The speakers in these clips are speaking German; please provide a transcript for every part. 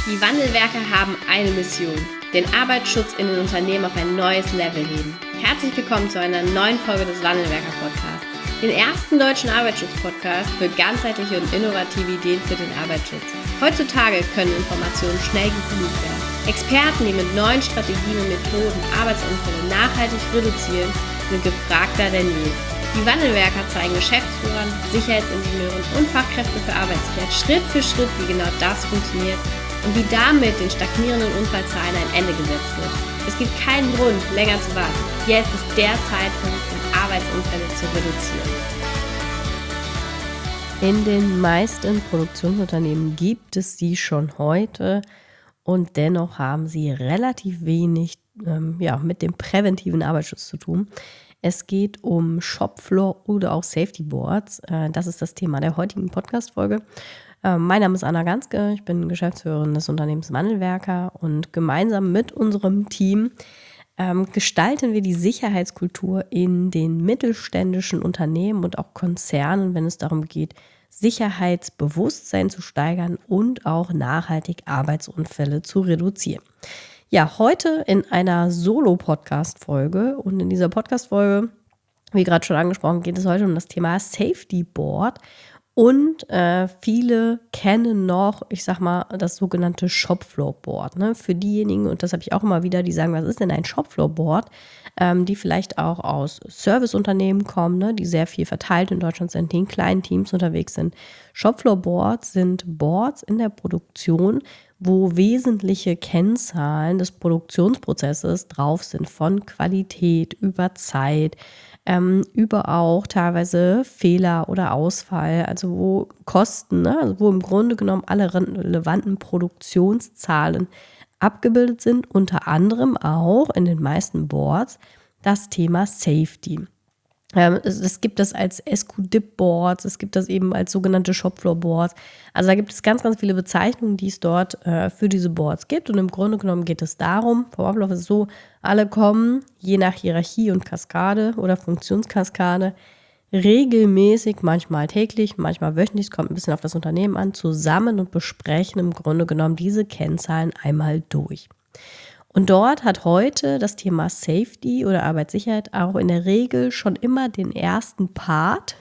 Die Wandelwerker haben eine Mission: den Arbeitsschutz in den Unternehmen auf ein neues Level heben. Herzlich willkommen zu einer neuen Folge des Wandelwerker-Podcasts, den ersten deutschen Arbeitsschutz-Podcast für ganzheitliche und innovative Ideen für den Arbeitsschutz. Heutzutage können Informationen schnell gefunden werden. Experten, die mit neuen Strategien und Methoden Arbeitsunfälle nachhaltig reduzieren, sind gefragter denn je. Die Wandelwerker zeigen Geschäftsführern, Sicherheitsingenieuren und Fachkräften für Arbeitssicherheit Schritt für Schritt, wie genau das funktioniert und wie damit den stagnierenden Unfallzahlen ein Ende gesetzt wird. Es gibt keinen Grund, länger zu warten. Jetzt ist der Zeitpunkt, um Arbeitsunfälle zu reduzieren. In den meisten Produktionsunternehmen gibt es sie schon heute und dennoch haben sie relativ wenig mit dem präventiven Arbeitsschutz zu tun. Es geht um Shopfloor oder auch Safety Boards. Das ist das Thema der heutigen Podcast-Folge. Mein Name ist Anna Ganske, ich bin Geschäftsführerin des Unternehmens Wandelwerker und gemeinsam mit unserem Team gestalten wir die Sicherheitskultur in den mittelständischen Unternehmen und auch Konzernen, wenn es darum geht, Sicherheitsbewusstsein zu steigern und auch nachhaltig Arbeitsunfälle zu reduzieren. Ja, heute in einer Solo-Podcast-Folge und in dieser Podcast-Folge, wie gerade schon angesprochen, geht es heute um das Thema Safety Board. Und viele kennen noch, das sogenannte Shopfloor-Board. Ne? Für diejenigen, und das habe ich auch immer wieder, die sagen, was ist denn ein Shopfloor-Board? Die vielleicht auch aus Serviceunternehmen kommen, ne? Die sehr viel verteilt in Deutschland sind, die in kleinen Teams unterwegs sind. Shopfloor-Boards sind Boards in der Produktion, wo wesentliche Kennzahlen des Produktionsprozesses drauf sind, von Qualität über Zeit, über auch teilweise Fehler oder Ausfall, also wo Kosten, ne, also wo im Grunde genommen alle relevanten Produktionszahlen abgebildet sind, unter anderem auch in den meisten Boards das Thema Safety. Es gibt das als SQ-Dip-Boards, es gibt das eben als sogenannte Shopfloor-Boards. Also da gibt es ganz, ganz viele Bezeichnungen, die es dort für diese Boards gibt. Und im Grunde genommen geht es darum, vom Ablauf ist es so, alle kommen je nach Hierarchie und Kaskade oder Funktionskaskade regelmäßig, manchmal täglich, manchmal wöchentlich, es kommt ein bisschen auf das Unternehmen an, zusammen und besprechen im Grunde genommen diese Kennzahlen einmal durch. Und dort hat heute das Thema Safety oder Arbeitssicherheit auch in der Regel schon immer den ersten Part,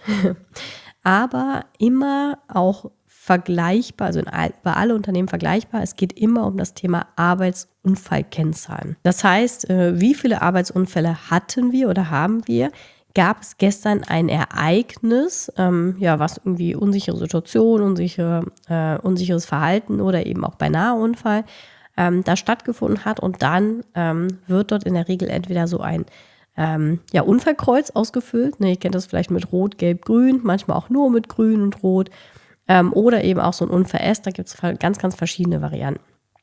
aber immer auch vergleichbar, also bei alle Unternehmen vergleichbar. Es geht immer um das Thema Arbeitsunfallkennzahlen. Das heißt, wie viele Arbeitsunfälle hatten wir oder haben wir? Gab es gestern ein Ereignis, was irgendwie unsichere Situation, unsicheres Verhalten oder eben auch beinahe Unfall da stattgefunden hat, und dann wird dort in der Regel entweder so ein Unfallkreuz ausgefüllt. Ne, ihr kennt das vielleicht mit Rot, Gelb, Grün, manchmal auch nur mit Grün und Rot, oder eben auch so ein Unfall-S, da gibt es ganz, ganz verschiedene Varianten.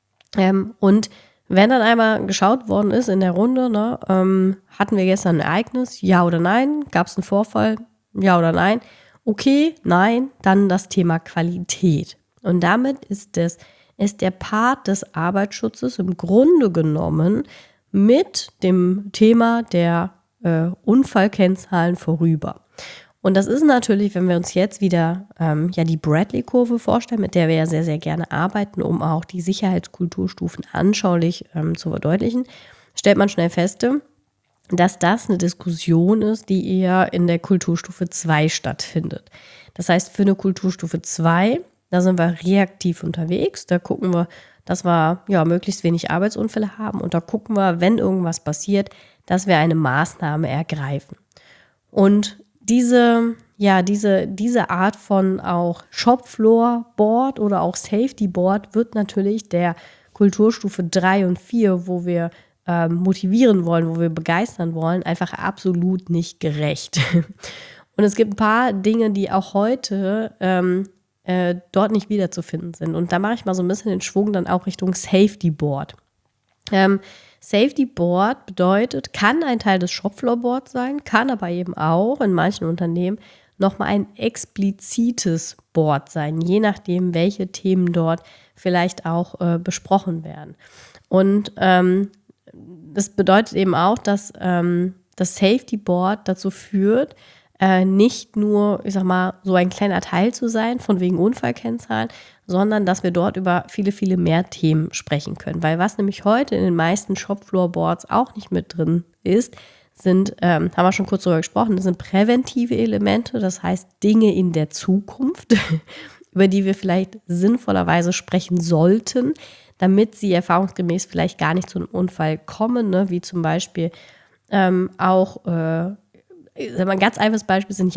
Und wenn dann einmal geschaut worden ist in der Runde, hatten wir gestern ein Ereignis, ja oder nein, gab es einen Vorfall, ja oder nein, okay, nein, dann das Thema Qualität. Und damit ist der Part des Arbeitsschutzes im Grunde genommen mit dem Thema der Unfallkennzahlen vorüber. Und das ist natürlich, wenn wir uns jetzt wieder die Bradley-Kurve vorstellen, mit der wir ja sehr, sehr gerne arbeiten, um auch die Sicherheitskulturstufen anschaulich zu verdeutlichen, stellt man schnell fest, dass das eine Diskussion ist, die eher in der Kulturstufe 2 stattfindet. Das heißt, für eine Kulturstufe 2, da sind wir reaktiv unterwegs, da gucken wir, dass wir möglichst wenig Arbeitsunfälle haben, und da gucken wir, wenn irgendwas passiert, dass wir eine Maßnahme ergreifen. Und diese Art von auch Shopfloor-Board oder auch Safety-Board wird natürlich der Kulturstufe 3 und 4, wo wir motivieren wollen, wo wir begeistern wollen, einfach absolut nicht gerecht. Und es gibt ein paar Dinge, die auch heute dort nicht wiederzufinden sind. Und da mache ich mal so ein bisschen den Schwung dann auch Richtung Safety Board. Safety Board bedeutet, kann ein Teil des Shopfloor Boards sein, kann aber eben auch in manchen Unternehmen nochmal ein explizites Board sein, je nachdem, welche Themen dort vielleicht auch besprochen werden. Und das bedeutet eben auch, dass das Safety Board dazu führt, nicht nur, ich sag mal, so ein kleiner Teil zu sein, von wegen Unfallkennzahlen, sondern dass wir dort über viele, viele mehr Themen sprechen können. Weil was nämlich heute in den meisten Shopfloor-Boards auch nicht mit drin ist, sind, haben wir schon kurz darüber gesprochen, das sind präventive Elemente, das heißt Dinge in der Zukunft, über die wir vielleicht sinnvollerweise sprechen sollten, damit sie erfahrungsgemäß vielleicht gar nicht zu einem Unfall kommen, ne? Wie zum Beispiel auch, ein ganz einfaches Beispiel sind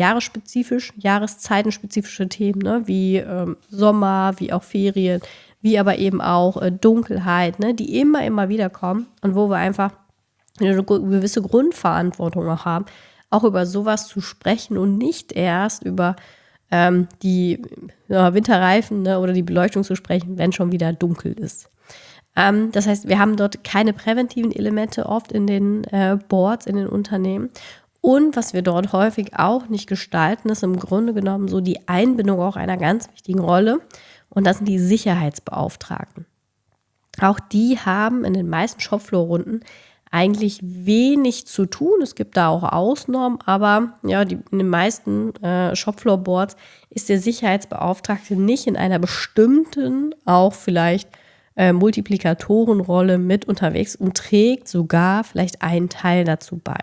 jahreszeitenspezifische Themen, ne? Wie Sommer, wie auch Ferien, wie aber eben auch Dunkelheit, ne? Die immer wieder kommen und wo wir einfach eine gewisse Grundverantwortung auch haben, auch über sowas zu sprechen und nicht erst über die Winterreifen, ne, oder die Beleuchtung zu sprechen, wenn schon wieder dunkel ist. Das heißt, wir haben dort keine präventiven Elemente oft in den Boards, in den Unternehmen. Und was wir dort häufig auch nicht gestalten, ist im Grunde genommen so die Einbindung auch einer ganz wichtigen Rolle. Und das sind die Sicherheitsbeauftragten. Auch die haben in den meisten Shopfloor-Runden eigentlich wenig zu tun. Es gibt da auch Ausnahmen, aber ja, in den meisten Shopfloor-Boards ist der Sicherheitsbeauftragte nicht in einer bestimmten, auch vielleicht Multiplikatorenrolle mit unterwegs und trägt sogar vielleicht einen Teil dazu bei.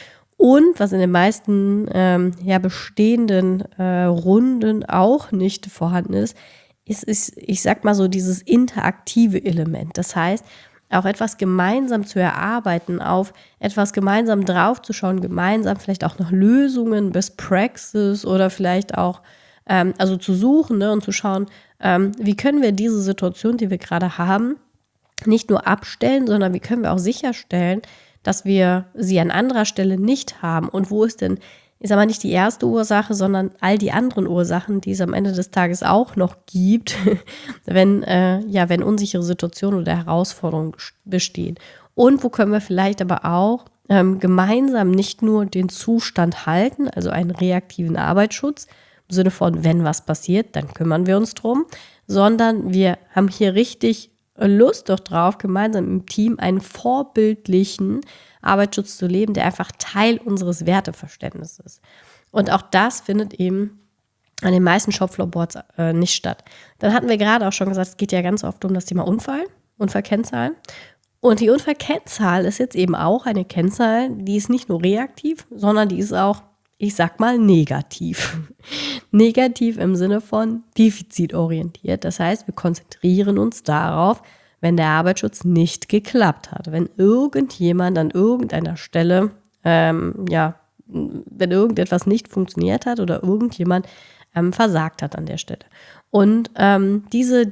Und was in den meisten bestehenden Runden auch nicht vorhanden ist, ich sag mal so, dieses interaktive Element. Das heißt, auch etwas gemeinsam zu erarbeiten, auf etwas gemeinsam draufzuschauen, gemeinsam vielleicht auch nach Lösungen, Best Practices oder vielleicht auch also zu suchen, ne, und zu schauen, wie können wir diese Situation, die wir gerade haben, nicht nur abstellen, sondern wie können wir auch sicherstellen, dass wir sie an anderer Stelle nicht haben und wo ist denn, ich sag mal, nicht die erste Ursache, sondern all die anderen Ursachen, die es am Ende des Tages auch noch gibt, wenn unsichere Situationen oder Herausforderungen bestehen. Und wo können wir vielleicht aber auch gemeinsam nicht nur den Zustand halten, also einen reaktiven Arbeitsschutz, im Sinne von, wenn was passiert, dann kümmern wir uns drum, sondern wir haben hier richtig Lust doch drauf, gemeinsam im Team einen vorbildlichen Arbeitsschutz zu leben, der einfach Teil unseres Werteverständnisses ist. Und auch das findet eben an den meisten Shopfloor-Boards nicht statt. Dann hatten wir gerade auch schon gesagt, es geht ja ganz oft um das Thema Unfallkennzahlen. Und die Unfallkennzahl ist jetzt eben auch eine Kennzahl, die ist nicht nur reaktiv, sondern die ist auch, ich sag mal, negativ. Negativ im Sinne von defizitorientiert. Das heißt, wir konzentrieren uns darauf, wenn der Arbeitsschutz nicht geklappt hat. Wenn irgendjemand an irgendeiner Stelle, wenn irgendetwas nicht funktioniert hat oder irgendjemand versagt hat an der Stelle. Und diese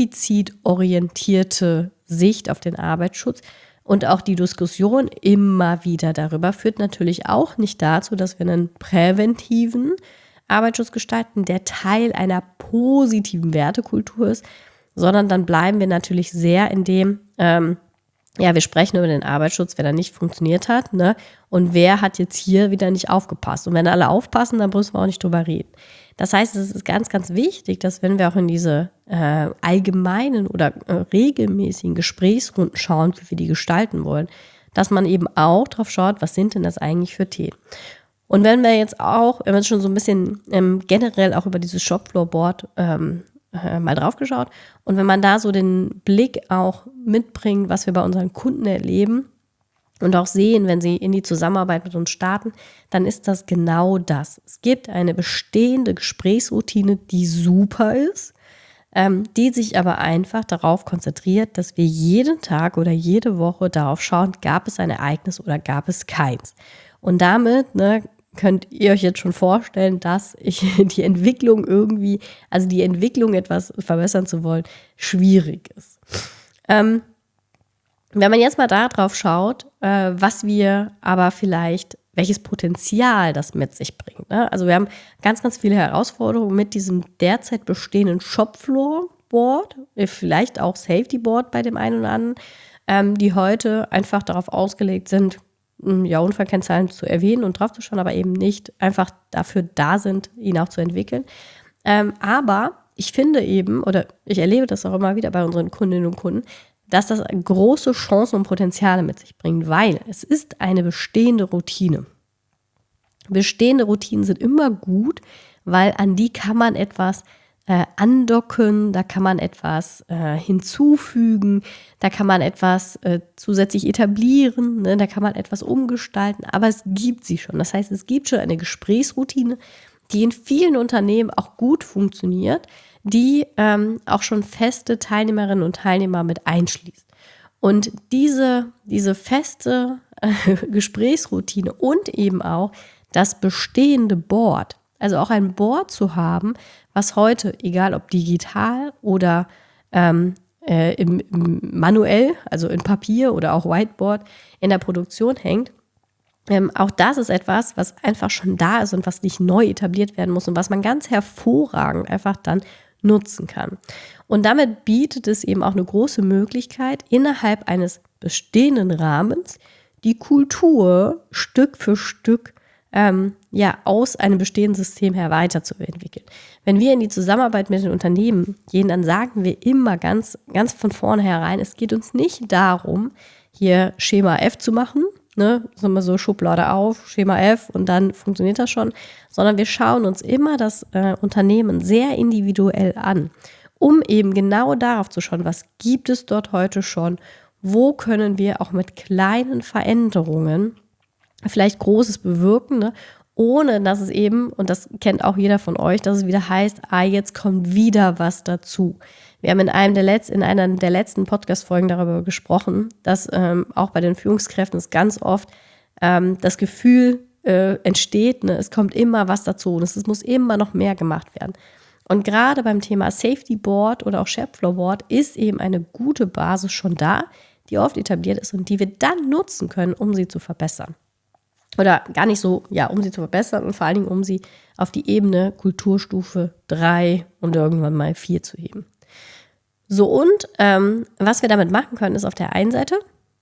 defizitorientierte Sicht auf den Arbeitsschutz und auch die Diskussion immer wieder darüber führt natürlich auch nicht dazu, dass wir einen präventiven Arbeitsschutz gestalten, der Teil einer positiven Wertekultur ist, sondern dann bleiben wir natürlich sehr in dem, wir sprechen über den Arbeitsschutz, wenn er nicht funktioniert hat, ne? Und wer hat jetzt hier wieder nicht aufgepasst? Und wenn alle aufpassen, dann müssen wir auch nicht drüber reden. Das heißt, es ist ganz, ganz wichtig, dass wenn wir auch in diese allgemeinen oder regelmäßigen Gesprächsrunden schauen, wie wir die gestalten wollen, dass man eben auch drauf schaut, was sind denn das eigentlich für Themen? Und wenn wir jetzt schon so ein bisschen generell auch über dieses Shopfloor-Board mal drauf geschaut und wenn man da so den Blick auch mitbringt, was wir bei unseren Kunden erleben und auch sehen, wenn sie in die Zusammenarbeit mit uns starten, dann ist das genau das. Es gibt eine bestehende Gesprächsroutine, die super ist, die sich aber einfach darauf konzentriert, dass wir jeden Tag oder jede Woche darauf schauen, gab es ein Ereignis oder gab es keins. Und damit, könnt ihr euch jetzt schon vorstellen, dass die Entwicklung etwas verbessern zu wollen, schwierig ist. Wenn man jetzt mal darauf schaut, welches Potenzial das mit sich bringt. Ne? Also wir haben ganz, ganz viele Herausforderungen mit diesem derzeit bestehenden Shopfloor-Board, vielleicht auch Safety-Board bei dem einen oder anderen, die heute einfach darauf ausgelegt sind, Unfallkennzahlen zu erwähnen und drauf zu schauen, aber eben nicht einfach dafür da sind, ihn auch zu entwickeln. Aber ich finde eben, oder ich erlebe das auch immer wieder bei unseren Kundinnen und Kunden, dass das große Chancen und Potenziale mit sich bringt, weil es ist eine bestehende Routine. Bestehende Routinen sind immer gut, weil an die kann man etwas andocken, da kann man etwas hinzufügen, da kann man etwas zusätzlich etablieren, ne? Da kann man etwas umgestalten, aber es gibt sie schon. Das heißt, es gibt schon eine Gesprächsroutine, die in vielen Unternehmen auch gut funktioniert, die auch schon feste Teilnehmerinnen und Teilnehmer mit einschließt. Und diese feste Gesprächsroutine und eben auch das bestehende Board, also auch ein Board zu haben, was heute, egal ob digital oder manuell, also in Papier oder auch Whiteboard in der Produktion hängt, auch das ist etwas, was einfach schon da ist und was nicht neu etabliert werden muss und was man ganz hervorragend einfach dann nutzen kann. Und damit bietet es eben auch eine große Möglichkeit, innerhalb eines bestehenden Rahmens die Kultur Stück für Stück aus einem bestehenden System her weiterzuentwickeln. Wenn wir in die Zusammenarbeit mit den Unternehmen gehen, dann sagen wir immer ganz, ganz von vornherein, es geht uns nicht darum, hier Schema F zu machen, ne, so Schublade auf, Schema F und dann funktioniert das schon, sondern wir schauen uns immer das Unternehmen sehr individuell an, um eben genau darauf zu schauen, was gibt es dort heute schon, wo können wir auch mit kleinen Veränderungen vielleicht Großes bewirken, ne? Ohne dass es eben, und das kennt auch jeder von euch, dass es wieder heißt, jetzt kommt wieder was dazu. Wir haben in einer der letzten Podcast-Folgen darüber gesprochen, dass auch bei den Führungskräften es ganz oft das Gefühl entsteht, ne, es kommt immer was dazu und es muss immer noch mehr gemacht werden. Und gerade beim Thema Safety Board oder auch Shopfloor Board ist eben eine gute Basis schon da, die oft etabliert ist und die wir dann nutzen können, um sie zu verbessern. Oder gar nicht so, um sie zu verbessern und vor allen Dingen, um sie auf die Ebene Kulturstufe 3 und irgendwann mal 4 zu heben. So, und was wir damit machen können, ist auf der einen Seite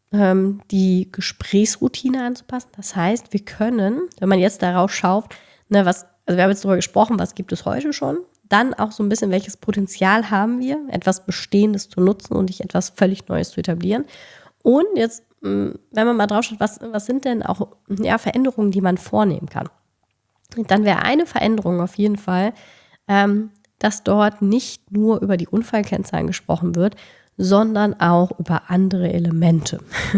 die Gesprächsroutine anzupassen. Das heißt, wir können, wenn man jetzt darauf schaut, wir haben jetzt darüber gesprochen, was gibt es heute schon, dann auch so ein bisschen, welches Potenzial haben wir, etwas Bestehendes zu nutzen und nicht etwas völlig Neues zu etablieren. Und jetzt, wenn man mal drauf schaut, was sind denn auch Veränderungen, die man vornehmen kann? Dann wäre eine Veränderung auf jeden Fall, dass dort nicht nur über die Unfallkennzahlen gesprochen wird, sondern auch über andere Elemente.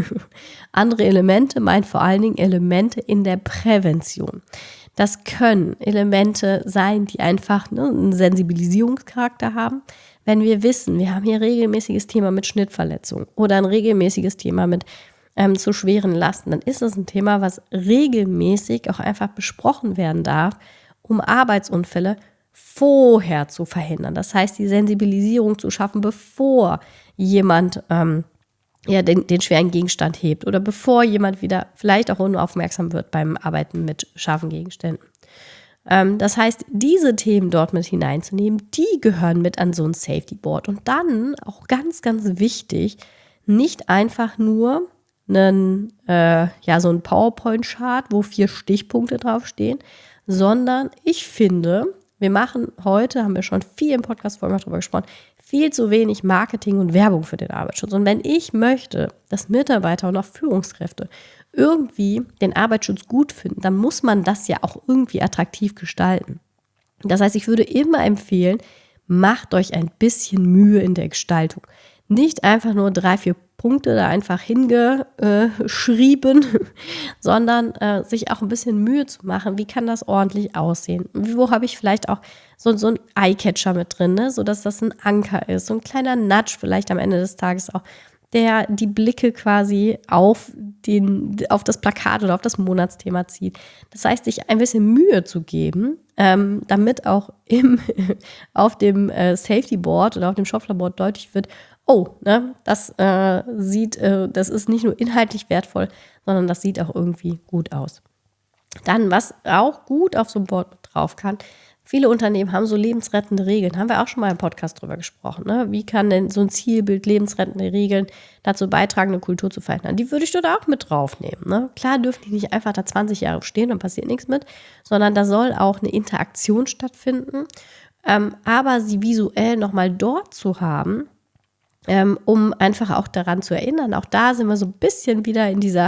Andere Elemente meint vor allen Dingen Elemente in der Prävention. Das können Elemente sein, die einfach einen Sensibilisierungscharakter haben. Wenn wir wissen, wir haben hier regelmäßiges Thema mit Schnittverletzungen oder ein regelmäßiges Thema mit zu schweren Lasten, dann ist das ein Thema, was regelmäßig auch einfach besprochen werden darf, um Arbeitsunfälle vorher zu verhindern. Das heißt, die Sensibilisierung zu schaffen, bevor jemand den schweren Gegenstand hebt oder bevor jemand wieder vielleicht auch unaufmerksam wird beim Arbeiten mit scharfen Gegenständen. Das heißt, diese Themen dort mit hineinzunehmen, die gehören mit an so ein Safety Board. Und dann, auch ganz, ganz wichtig, nicht einfach nur so ein PowerPoint-Chart, wo 4 Stichpunkte draufstehen, sondern ich finde, haben wir schon viel im Podcast-Folgen darüber gesprochen, viel zu wenig Marketing und Werbung für den Arbeitsschutz. Und wenn ich möchte, dass Mitarbeiter und auch Führungskräfte irgendwie den Arbeitsschutz gut finden, dann muss man das ja auch irgendwie attraktiv gestalten. Das heißt, ich würde immer empfehlen, macht euch ein bisschen Mühe in der Gestaltung. Nicht einfach nur 3, 4 Punkte da einfach hingeschrieben, sondern sich auch ein bisschen Mühe zu machen, wie kann das ordentlich aussehen? Wo habe ich vielleicht auch so ein Eyecatcher mit drin, ne? Sodass das ein Anker ist, so ein kleiner Nudge vielleicht am Ende des Tages auch, der die Blicke quasi auf das Plakat oder auf das Monatsthema zieht. Das heißt, sich ein bisschen Mühe zu geben, damit auch auf dem Safety Board oder auf dem Shopfloor Board deutlich wird, das ist nicht nur inhaltlich wertvoll, sondern das sieht auch irgendwie gut aus. Dann, was auch gut auf so einem Board mit drauf kann, viele Unternehmen haben so lebensrettende Regeln. Haben wir auch schon mal im Podcast drüber gesprochen. Ne? Wie kann denn so ein Zielbild, lebensrettende Regeln dazu beitragen, eine Kultur zu verändern? Die würde ich dort auch mit draufnehmen. Ne? Klar dürfen die nicht einfach da 20 Jahre stehen und passiert nichts mit, sondern da soll auch eine Interaktion stattfinden. Aber sie visuell nochmal dort zu haben, um einfach auch daran zu erinnern. Auch da sind wir so ein bisschen wieder in dieser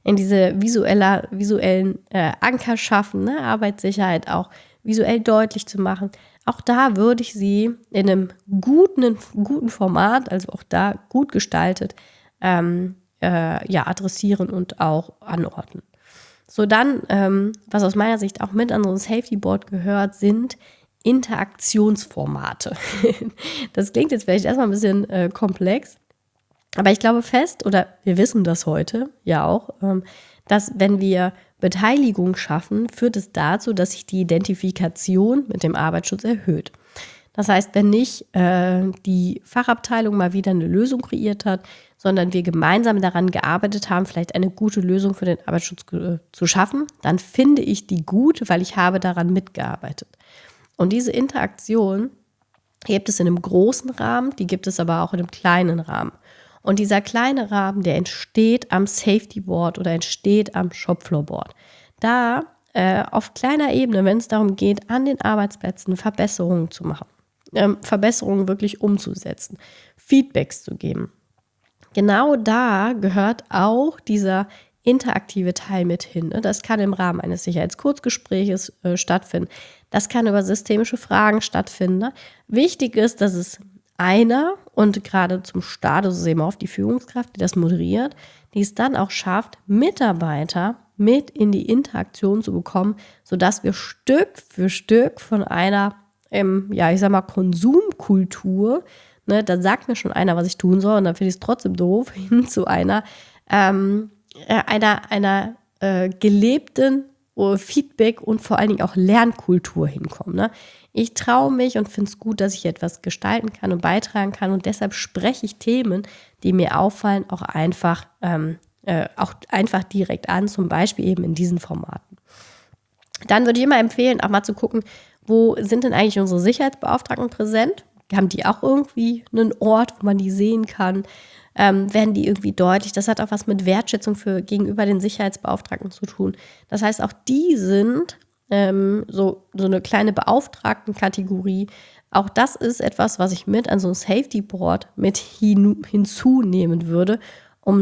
in diese visuellen Anker schaffen, ne? Arbeitssicherheit auch visuell deutlich zu machen. Auch da würde ich sie in einem guten Format, also auch da gut gestaltet, adressieren und auch anordnen. So, dann, was aus meiner Sicht auch mit an so ein Safety Board gehört, sind Interaktionsformate. Das klingt jetzt vielleicht erstmal ein bisschen komplex, aber ich glaube fest, oder wir wissen das heute ja auch, dass wenn wir Beteiligung schaffen, führt es dazu, dass sich die Identifikation mit dem Arbeitsschutz erhöht. Das heißt, wenn nicht die Fachabteilung mal wieder eine Lösung kreiert hat, sondern wir gemeinsam daran gearbeitet haben, vielleicht eine gute Lösung für den Arbeitsschutz zu schaffen, dann finde ich die gut, weil ich habe daran mitgearbeitet. Und diese Interaktion gibt es in einem großen Rahmen, die gibt es aber auch in einem kleinen Rahmen. Und dieser kleine Rahmen, der entsteht am Safety Board oder entsteht am Shopfloor Board. Da auf kleiner Ebene, wenn es darum geht, an den Arbeitsplätzen Verbesserungen zu machen, Verbesserungen wirklich umzusetzen, Feedbacks zu geben. Genau da gehört auch dieser interaktive Teil mit hin. Das kann im Rahmen eines Sicherheitskurzgespräches stattfinden. Das kann über systemische Fragen stattfinden. Wichtig ist, dass es einer und gerade zum Start, also sehen wir auf die Führungskraft, die das moderiert, die es dann auch schafft, Mitarbeiter mit in die Interaktion zu bekommen, sodass wir Stück für Stück von einer, Konsumkultur, ne, da sagt mir schon einer, was ich tun soll und dann finde ich es trotzdem doof, hin zu einer gelebten Feedback und vor allen Dingen auch Lernkultur hinkommen. Ne? Ich traue mich und finde es gut, dass ich etwas gestalten kann und beitragen kann und deshalb spreche ich Themen, die mir auffallen, auch einfach direkt an, zum Beispiel eben in diesen Formaten. Dann würde ich immer empfehlen, auch mal zu gucken, wo sind denn eigentlich unsere Sicherheitsbeauftragten präsent? Haben die auch irgendwie einen Ort, wo man die sehen kann? Werden die irgendwie deutlich? Das hat auch was mit Wertschätzung gegenüber den Sicherheitsbeauftragten zu tun. Das heißt, auch die sind so eine kleine Beauftragtenkategorie. Auch das ist etwas, was ich mit an so ein Safety Board mit hinzunehmen würde, um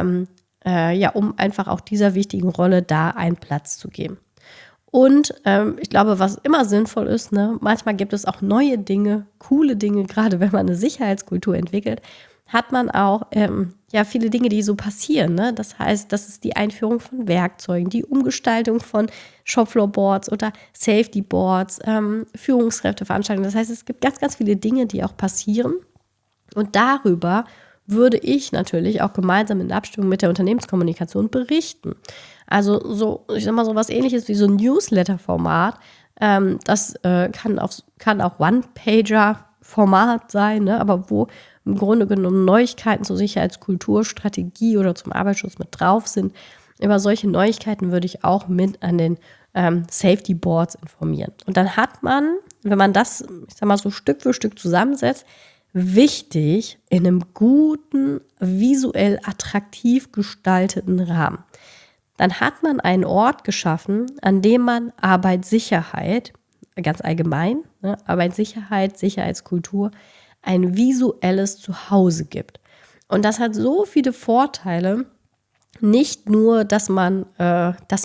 einfach auch dieser wichtigen Rolle da einen Platz zu geben. Und ich glaube, was immer sinnvoll ist, ne, manchmal gibt es auch neue Dinge, coole Dinge, gerade wenn man eine Sicherheitskultur entwickelt, hat man auch viele Dinge, die so passieren. Ne? Das heißt, das ist die Einführung von Werkzeugen, die Umgestaltung von Shopfloor-Boards oder Safety-Boards, Führungskräfteveranstaltungen. Das heißt, es gibt ganz, ganz viele Dinge, die auch passieren. Und darüber würde ich natürlich auch gemeinsam in Abstimmung mit der Unternehmenskommunikation berichten. Also so, ich sag mal, so was Ähnliches wie so ein Newsletter-Format. Das kann auch One-Pager-Format sein, ne? Aber wo im Grunde genommen Neuigkeiten zur Sicherheitskultur, Strategie oder zum Arbeitsschutz mit drauf sind. Über solche Neuigkeiten würde ich auch mit an den Safety Boards informieren. Und dann hat man, wenn man das, ich sag mal, so Stück für Stück zusammensetzt, wichtig in einem guten, visuell attraktiv gestalteten Rahmen. Dann hat man einen Ort geschaffen, an dem man Arbeitssicherheit, ganz allgemein, ne, Arbeitssicherheit, Sicherheitskultur, ein visuelles Zuhause gibt. Und das hat so viele Vorteile, nicht nur, dass man das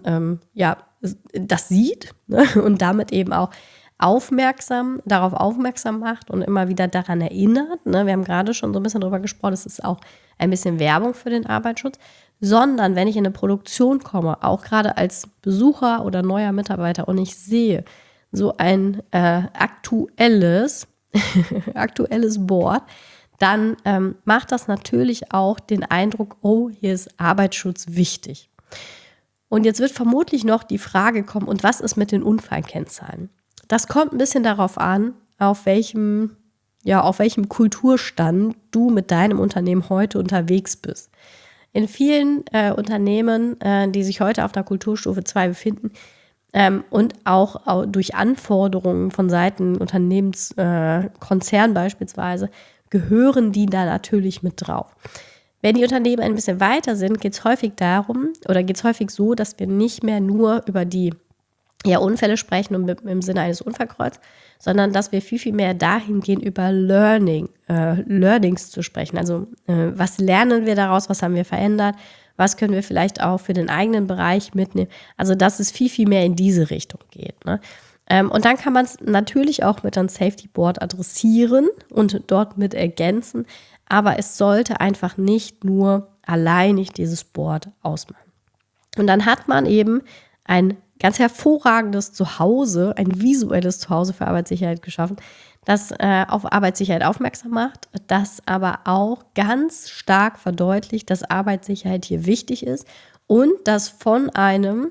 sieht, ne, und damit eben auch darauf aufmerksam macht und immer wieder daran erinnert. Ne? Wir haben gerade schon so ein bisschen darüber gesprochen, es ist auch ein bisschen Werbung für den Arbeitsschutz, sondern wenn ich in eine Produktion komme, auch gerade als Besucher oder neuer Mitarbeiter und ich sehe so ein aktuelles Board, dann macht das natürlich auch den Eindruck, oh, hier ist Arbeitsschutz wichtig. Und jetzt wird vermutlich noch die Frage kommen, und was ist mit den Unfallkennzahlen? Das kommt ein bisschen darauf an, auf welchem Kulturstand du mit deinem Unternehmen heute unterwegs bist. In vielen Unternehmen, die sich heute auf der Kulturstufe 2 befinden, und auch durch Anforderungen von Seiten Unternehmenskonzern beispielsweise, gehören die da natürlich mit drauf. Wenn die Unternehmen ein bisschen weiter sind, geht es häufig so, dass wir nicht mehr nur über die Unfälle sprechen und im Sinne eines Unfallkreuz, sondern dass wir viel, viel mehr dahin gehen, über Learnings zu sprechen. Also was lernen wir daraus, was haben wir verändert, was können wir vielleicht auch für den eigenen Bereich mitnehmen. Also dass es viel, viel mehr in diese Richtung geht, ne? Und dann kann man es natürlich auch mit einem Safety Board adressieren und dort mit ergänzen, aber es sollte einfach nicht nur alleinig dieses Board ausmachen. Und dann hat man eben ein ganz hervorragendes Zuhause, ein visuelles Zuhause für Arbeitssicherheit geschaffen, das auf Arbeitssicherheit aufmerksam macht, das aber auch ganz stark verdeutlicht, dass Arbeitssicherheit hier wichtig ist und das von einem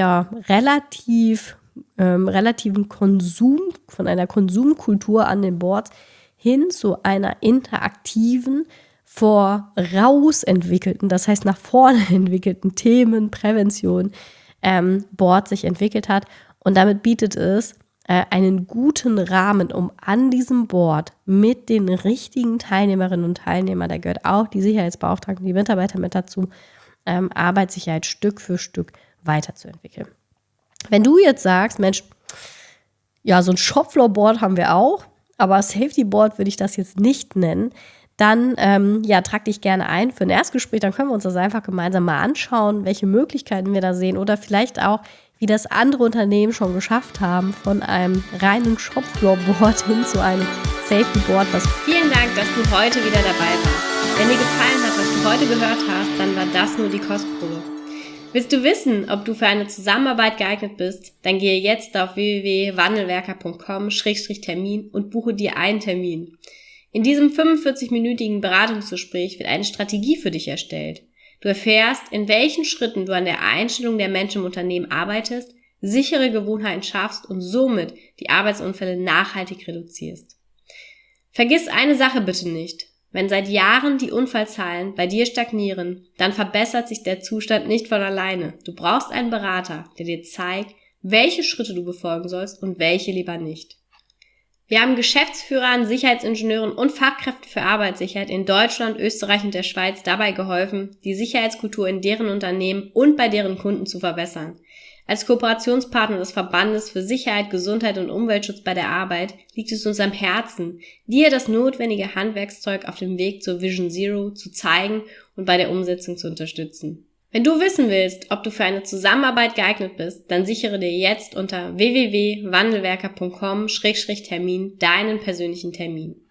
relativen Konsum, von einer Konsumkultur an den Boards hin zu einer interaktiven, voraus entwickelten, das heißt nach vorne entwickelten Themen, Prävention, Board sich entwickelt hat. Und damit bietet es einen guten Rahmen, um an diesem Board mit den richtigen Teilnehmerinnen und Teilnehmern, da gehört auch die Sicherheitsbeauftragten, die Mitarbeiter mit dazu, Arbeitssicherheit Stück für Stück weiterzuentwickeln. Wenn du jetzt sagst, Mensch, ja, so ein Shopfloor-Board haben wir auch, aber Safety-Board würde ich das jetzt nicht nennen, dann trag dich gerne ein für ein Erstgespräch, dann können wir uns das einfach gemeinsam mal anschauen, welche Möglichkeiten wir da sehen oder vielleicht auch, wie das andere Unternehmen schon geschafft haben, von einem reinen Shopfloor-Board hin zu einem Safety-Board. Vielen Dank, dass du heute wieder dabei warst. Wenn dir gefallen hat, was du heute gehört hast, dann war das nur die Kostprobe. Willst du wissen, ob du für eine Zusammenarbeit geeignet bist? Dann gehe jetzt auf www.wandelwerker.com/Termin und buche dir einen Termin. In diesem 45-minütigen Beratungsgespräch wird eine Strategie für dich erstellt. Du erfährst, in welchen Schritten du an der Einstellung der Menschen im Unternehmen arbeitest, sichere Gewohnheiten schaffst und somit die Arbeitsunfälle nachhaltig reduzierst. Vergiss eine Sache bitte nicht. Wenn seit Jahren die Unfallzahlen bei dir stagnieren, dann verbessert sich der Zustand nicht von alleine. Du brauchst einen Berater, der dir zeigt, welche Schritte du befolgen sollst und welche lieber nicht. Wir haben Geschäftsführern, Sicherheitsingenieuren und Fachkräften für Arbeitssicherheit in Deutschland, Österreich und der Schweiz dabei geholfen, die Sicherheitskultur in deren Unternehmen und bei deren Kunden zu verbessern. Als Kooperationspartner des Verbandes für Sicherheit, Gesundheit und Umweltschutz bei der Arbeit liegt es uns am Herzen, dir das notwendige Handwerkszeug auf dem Weg zur Vision Zero zu zeigen und bei der Umsetzung zu unterstützen. Wenn du wissen willst, ob du für eine Zusammenarbeit geeignet bist, dann sichere dir jetzt unter www.wandelwerker.com/Termin deinen persönlichen Termin.